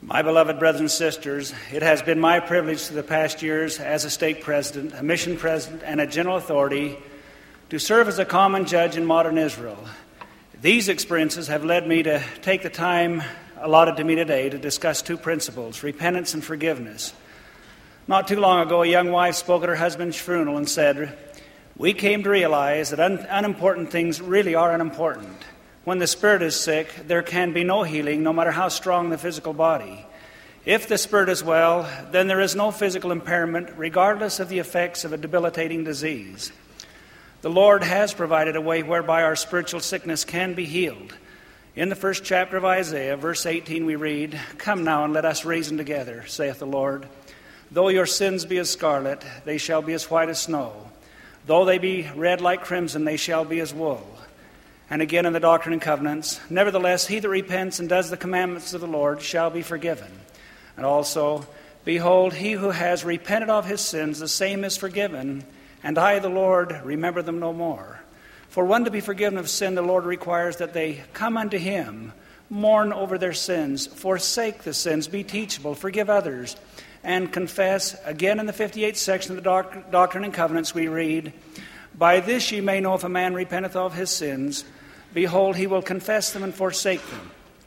My beloved brothers and sisters, it has been my privilege through the past years as a stake president, a mission president, and a general authority to serve as a common judge in modern Israel. These experiences have led me to take the time allotted to me today to discuss two principles, repentance and forgiveness. Not too long ago, a young wife spoke at her husband's funeral and said, "We came to realize that unimportant things really are unimportant. When the spirit is sick, there can be no healing, no matter how strong the physical body. If the spirit is well, then there is no physical impairment, regardless of the effects of a debilitating disease. The Lord has provided a way whereby our spiritual sickness can be healed. In the first chapter of Isaiah, verse 18, we read, 'Come now and let us reason together, saith the Lord. Though your sins be as scarlet, they shall be as white as snow. Though they be red like crimson, they shall be as wool.' And again in the Doctrine and Covenants, 'Nevertheless, he that repents and does the commandments of the Lord shall be forgiven.' And also, 'Behold, he who has repented of his sins, the same is forgiven, and I, the Lord, remember them no more.' For one to be forgiven of sin, the Lord requires that they come unto him, mourn over their sins, forsake the sins, be teachable, forgive others, and confess." Again in the 58th section of the Doctrine and Covenants we read, "By this ye may know if a man repenteth of his sins, behold, he will confess them and forsake them."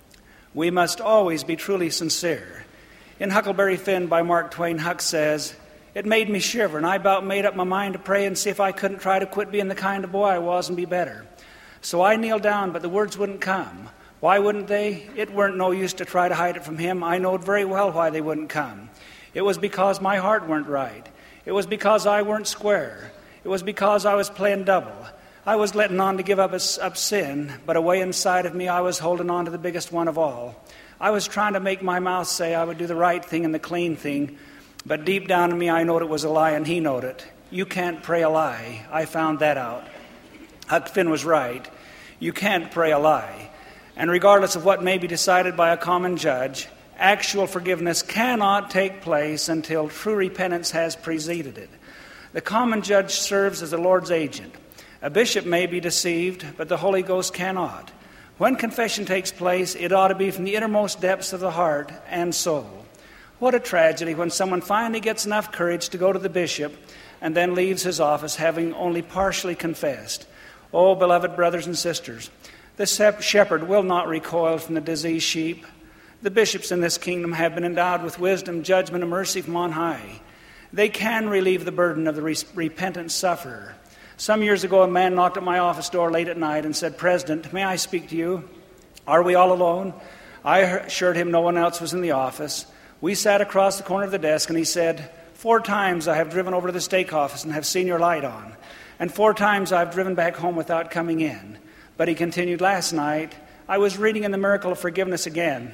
We must always be truly sincere. In Huckleberry Finn by Mark Twain, Huck says, "It made me shiver, and I about made up my mind to pray and see if I couldn't try to quit being the kind of boy I was and be better. So I kneeled down, but the words wouldn't come. Why wouldn't they? It weren't no use to try to hide it from him. I knowed very well why they wouldn't come. It was because my heart weren't right. It was because I weren't square. It was because I was playing double. I was letting on to give up sin, but away inside of me I was holding on to the biggest one of all. I was trying to make my mouth say I would do the right thing and the clean thing, but deep down in me I knowed it was a lie, and he knowed it. You can't pray a lie. I found that out." Huck Finn was right. You can't pray a lie. And regardless of what may be decided by a common judge, actual forgiveness cannot take place until true repentance has preceded it. The common judge serves as the Lord's agent. A bishop may be deceived, but the Holy Ghost cannot. When confession takes place, it ought to be from the innermost depths of the heart and soul. What a tragedy when someone finally gets enough courage to go to the bishop and then leaves his office having only partially confessed. Oh, beloved brothers and sisters, the shepherd will not recoil from the diseased sheep. The bishops in this kingdom have been endowed with wisdom, judgment, and mercy from on high. They can relieve the burden of the repentant sufferer. Some years ago, a man knocked at my office door late at night and said, "President, may I speak to you? Are we all alone?" I assured him no one else was in the office. We sat across the corner of the desk, and he said, "4 times I have driven over to the stake office and have seen your light on. And 4 times I've driven back home without coming in." But he continued, "Last night, I was reading in the miracle of forgiveness again.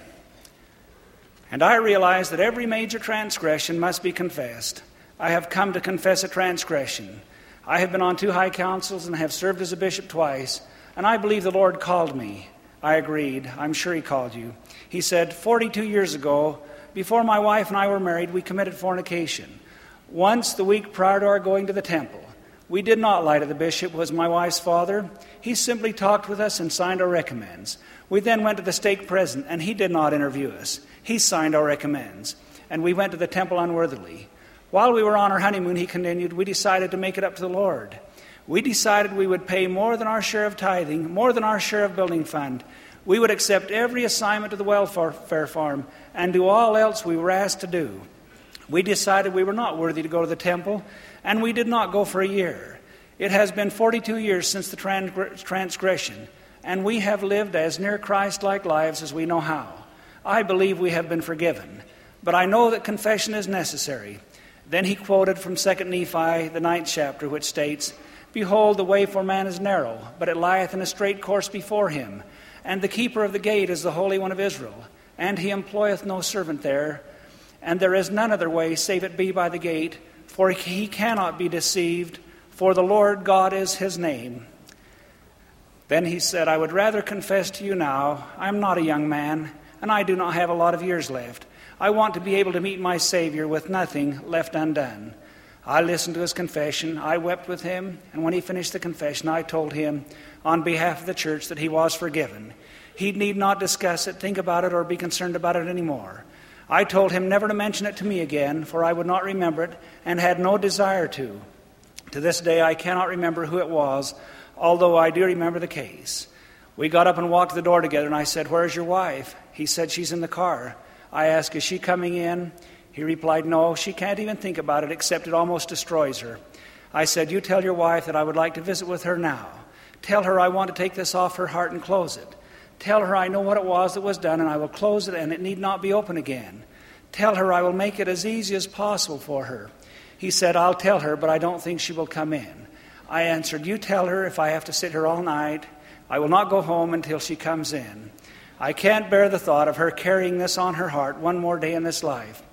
And I realized that every major transgression must be confessed. I have come to confess a transgression. I have been on 2 high councils and have served as a bishop twice, and I believe the Lord called me." I agreed. "I'm sure he called you." He said, 42 years ago, before my wife and I were married, we committed fornication. Once, the week prior to our going to the temple. We did not lie to the bishop, who was my wife's father. He simply talked with us and signed our recommends. We then went to the stake president, and he did not interview us. He signed our recommends, and we went to the temple unworthily. While we were on our honeymoon, he continued, we decided to make it up to the Lord. We decided we would pay more than our share of tithing, more than our share of building fund. We would accept every assignment to the welfare farm and do all else we were asked to do. We decided we were not worthy to go to the temple, and we did not go for a year. It has been 42 years since the transgression, and we have lived as near Christ-like lives as we know how. I believe we have been forgiven, but I know that confession is necessary. Then he quoted from 2 Nephi, the 9th chapter, which states, "Behold, the way for man is narrow, but it lieth in a straight course before him. And the keeper of the gate is the Holy One of Israel. And he employeth no servant there. And there is none other way, save it be by the gate. For he cannot be deceived, for the Lord God is his name." Then he said, "I would rather confess to you now, I am not a young man, and I do not have a lot of years left. I want to be able to meet my Savior with nothing left undone." I listened to his confession. I wept with him. And when he finished the confession, I told him on behalf of the church that he was forgiven. He need not discuss it, think about it, or be concerned about it anymore. I told him never to mention it to me again, for I would not remember it and had no desire to. To this day, I cannot remember who it was, although I do remember the case. We got up and walked to the door together, and I said, "Where's your wife?" He said, "She's in the car." I asked, "Is she coming in?" He replied, "No, she can't even think about it, except it almost destroys her." I said, "You tell your wife that I would like to visit with her now. Tell her I want to take this off her heart and close it. Tell her I know what it was that was done, and I will close it, and it need not be open again. Tell her I will make it as easy as possible for her." He said, "I'll tell her, but I don't think she will come in." I answered, "You tell her if I have to sit here all night, I will not go home until she comes in. I can't bear the thought of her carrying this on her heart one more day in this life.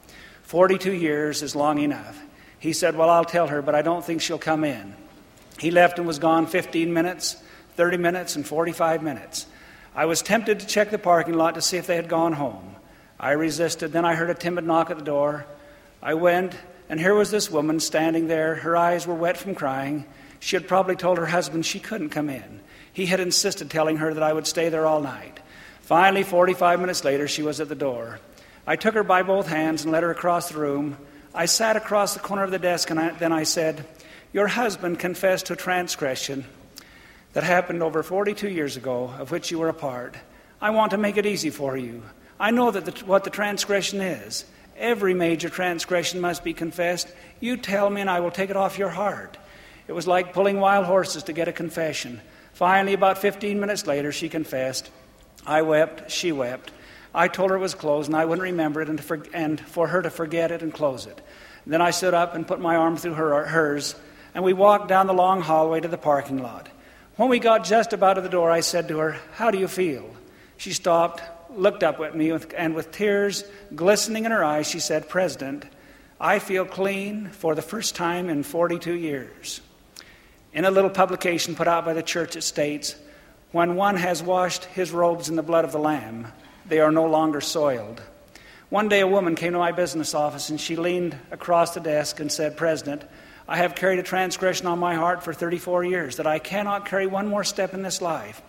42 years is long enough." He said, "Well, I'll tell her, but I don't think she'll come in." He left and was gone 15 minutes, 30 minutes, and 45 minutes. I was tempted to check the parking lot to see if they had gone home. I resisted. Then I heard a timid knock at the door. I went, and here was this woman standing there. Her eyes were wet from crying. She had probably told her husband she couldn't come in. He had insisted, telling her that I would stay there all night. Finally, 45 minutes later, she was at the door. I took her by both hands and led her across the room. I sat across the corner of the desk, and then I said, "Your husband confessed to a transgression that happened over 42 years ago, of which you were a part. I want to make it easy for you. I know that what the transgression is. Every major transgression must be confessed. You tell me, and I will take it off your heart." It was like pulling wild horses to get a confession. Finally, about 15 minutes later, she confessed. I wept, she wept. I told her it was closed and I wouldn't remember it, and for her to forget it and close it. Then I stood up and put my arm through hers, and we walked down the long hallway to the parking lot. When we got just about to the door, I said to her, "How do you feel?" She stopped, looked up at me, and with tears glistening in her eyes, she said, "President, I feel clean for the first time in 42 years. In a little publication put out by the church, it states, "When one has washed his robes in the blood of the Lamb, they are no longer soiled." One day a woman came to my business office, and she leaned across the desk and said, "President, I have carried a transgression on my heart for 34 years that I cannot carry one more step in this life.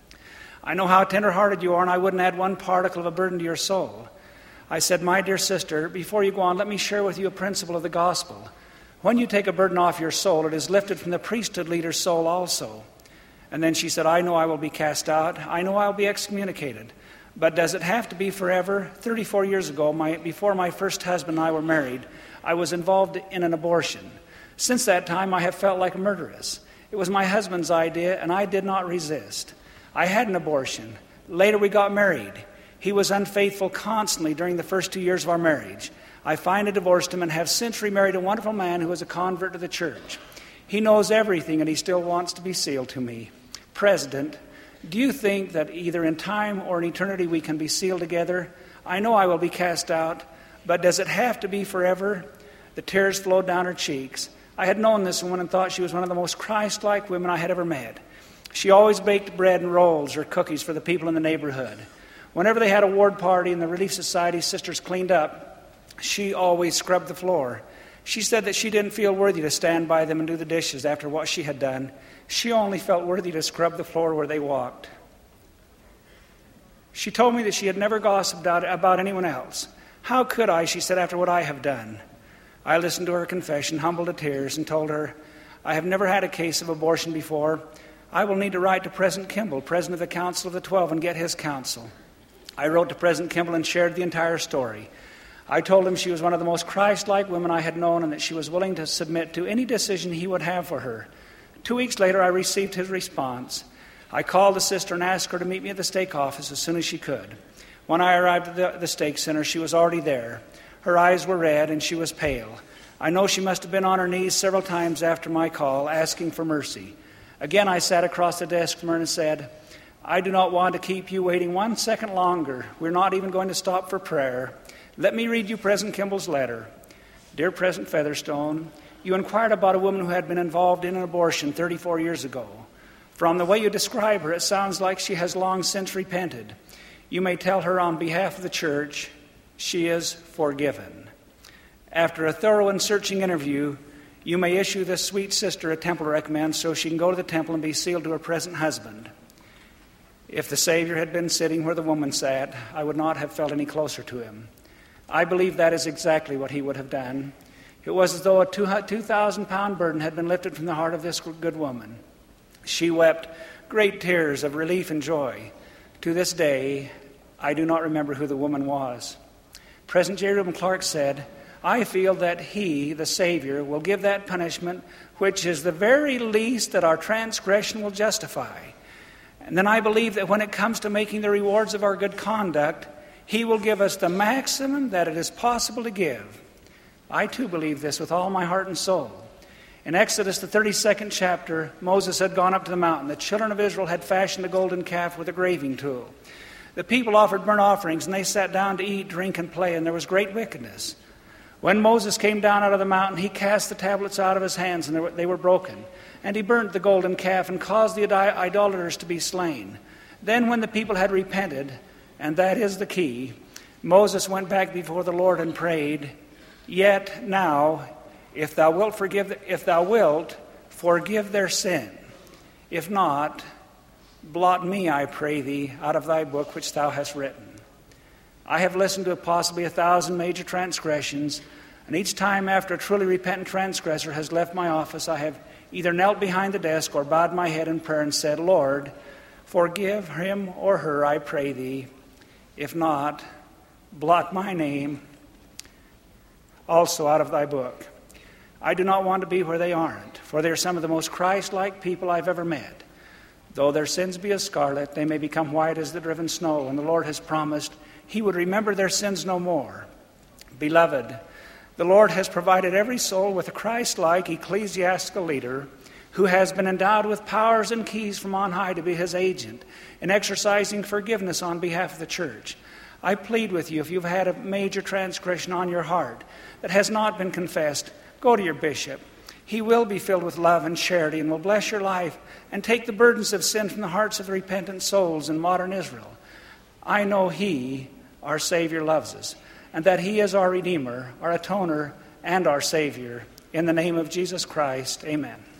I know how tender-hearted you are, and I wouldn't add one particle of a burden to your soul." I said, "My dear sister, before you go on, let me share with you a principle of the gospel. When you take a burden off your soul, it is lifted from the priesthood leader's soul also." And then she said, "I know I will be cast out. I know I will be excommunicated. But does it have to be forever? 34 years ago, before my first husband and I were married, I was involved in an abortion. Since that time, I have felt like a murderess. It was my husband's idea, and I did not resist. I had an abortion. Later, we got married. He was unfaithful constantly during the first 2 years of our marriage. I finally divorced him and have since remarried a wonderful man who is a convert to the church. He knows everything, and he still wants to be sealed to me. President, do you think that either in time or in eternity we can be sealed together? I know I will be cast out, but does it have to be forever?" The tears flowed down her cheeks. I had known this woman and thought she was one of the most Christ-like women I had ever met. She always baked bread and rolls or cookies for the people in the neighborhood. Whenever they had a ward party and the Relief Society sisters cleaned up, she always scrubbed the floor. She said that she didn't feel worthy to stand by them and do the dishes after what she had done. She only felt worthy to scrub the floor where they walked. She told me that she had never gossiped about anyone else. "How could I," she said, "after what I have done?" I listened to her confession, humbled to tears, and told her, "I have never had a case of abortion before. I will need to write to President Kimball, President of the Council of the 12, and get his counsel." I wrote to President Kimball and shared the entire story. I told him she was one of the most Christ-like women I had known and that she was willing to submit to any decision he would have for her. 2 weeks later, I received his response. I called the sister and asked her to meet me at the stake office as soon as she could. When I arrived at the stake center, she was already there. Her eyes were red and she was pale. I know she must have been on her knees several times after my call, asking for mercy. Again, I sat across the desk from her and said, "I do not want to keep you waiting 1 second longer. We're not even going to stop for prayer. Let me read you President Kimball's letter. Dear President Featherstone, you inquired about a woman who had been involved in an abortion 34 years ago. From the way you describe her, it sounds like she has long since repented. You may tell her on behalf of the church, she is forgiven. After a thorough and searching interview, you may issue this sweet sister a temple recommend so she can go to the temple and be sealed to her present husband. If the Savior had been sitting where the woman sat, I would not have felt any closer to him. I believe that is exactly what he would have done. It was as though a 2,000-pound burden had been lifted from the heart of this good woman. She wept great tears of relief and joy. To this day, I do not remember who the woman was. President J. Reuben Clark said, I feel that he, the Savior, will give that punishment which is the very least that our transgression will justify. And then I believe that when it comes to making the rewards of our good conduct, he will give us the maximum that it is possible to give. I too believe this with all my heart and soul. In Exodus, the 32nd chapter, Moses had gone up to the mountain. The children of Israel had fashioned a golden calf with a graving tool. The people offered burnt offerings, and they sat down to eat, drink, and play, and there was great wickedness. When Moses came down out of the mountain, he cast the tablets out of his hands, and they were broken. And he burnt the golden calf and caused the idolaters to be slain. Then when the people had repented, and that is the key, Moses went back before the Lord and prayed, Yet now, if thou wilt forgive their sin. If not, blot me, I pray thee, out of thy book which thou hast written. I have listened to possibly 1,000 major transgressions, and each time after a truly repentant transgressor has left my office, I have either knelt behind the desk or bowed my head in prayer and said, Lord, forgive him or her, I pray thee. If not, blot my name also out of thy book. I do not want to be where they aren't, for they are some of the most Christ-like people I've ever met. Though their sins be as scarlet, they may become white as the driven snow, and the Lord has promised he would remember their sins no more. Beloved, the Lord has provided every soul with a Christ-like ecclesiastical leader who has been endowed with powers and keys from on high to be his agent in exercising forgiveness on behalf of the church. I plead with you, if you've had a major transgression on your heart that has not been confessed, go to your bishop. He will be filled with love and charity and will bless your life and take the burdens of sin from the hearts of the repentant souls in modern Israel. I know he, our Savior, loves us, and that he is our Redeemer, our Atoner, and our Savior. In the name of Jesus Christ, amen.